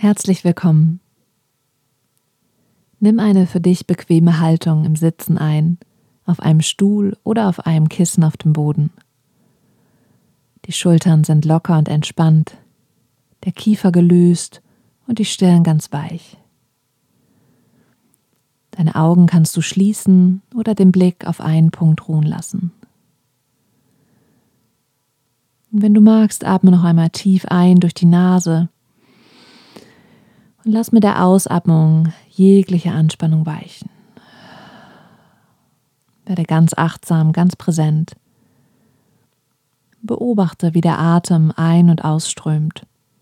Herzlich willkommen. Nimm eine für dich bequeme Haltung im Sitzen ein, auf einem Stuhl oder auf einem Kissen auf dem Boden. Die Schultern sind locker und entspannt, der Kiefer gelöst und die Stirn ganz weich. Deine Augen kannst du schließen oder den Blick auf einen Punkt ruhen lassen. Und wenn du magst, atme noch einmal tief ein durch die Nase und lass mit der Ausatmung jegliche Anspannung weichen. Werde ganz achtsam, ganz präsent. Beobachte, wie der Atem ein- und ausströmt.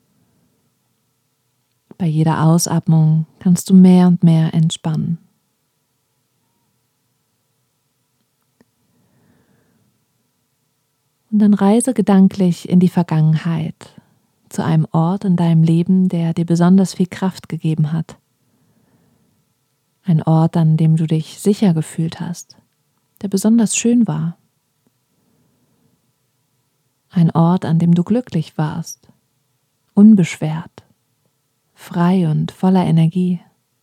Bei jeder Ausatmung kannst du mehr und mehr entspannen. Und dann reise gedanklich in die Vergangenheit, zu einem Ort in deinem Leben, der dir besonders viel Kraft gegeben hat. Ein Ort, an dem du dich sicher gefühlt hast, der besonders schön war. Ein Ort, an dem du glücklich warst, unbeschwert, frei und voller Energie.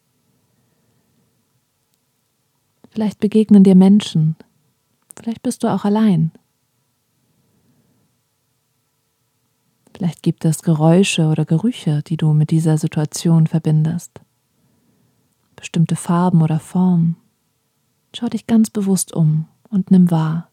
Vielleicht begegnen dir Menschen, vielleicht bist du auch allein. Vielleicht gibt es Geräusche oder Gerüche, die du mit dieser Situation verbindest. Bestimmte Farben oder Formen. Schau dich ganz bewusst um und nimm wahr.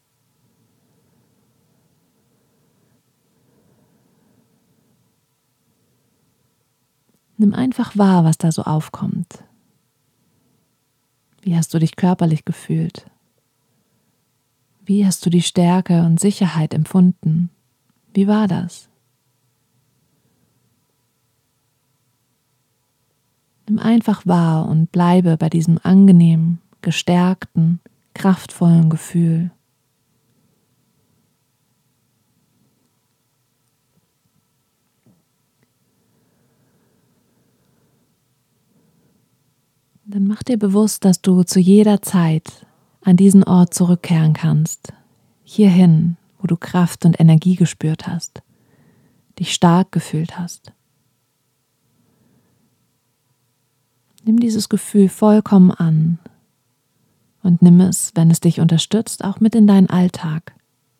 Nimm einfach wahr, was da so aufkommt. Wie hast du dich körperlich gefühlt? Wie hast du die Stärke und Sicherheit empfunden? Wie war das? Nimm einfach wahr und bleibe bei diesem angenehmen, gestärkten, kraftvollen Gefühl. Dann mach dir bewusst, dass du zu jeder Zeit an diesen Ort zurückkehren kannst. Hierhin, wo du Kraft und Energie gespürt hast, dich stark gefühlt hast. Nimm dieses Gefühl vollkommen an und nimm es, wenn es dich unterstützt, auch mit in deinen Alltag.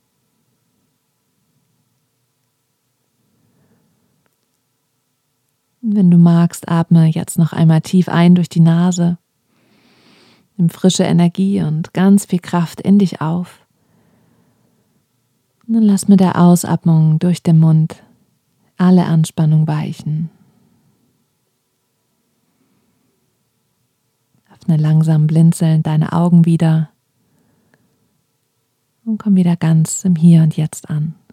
Und wenn du magst, atme jetzt noch einmal tief ein durch die Nase. Nimm frische Energie und ganz viel Kraft in dich auf. Und dann lass mit der Ausatmung durch den Mund alle Anspannung weichen. Öffne langsam blinzelnd deine Augen wieder und komm wieder ganz im Hier und Jetzt an.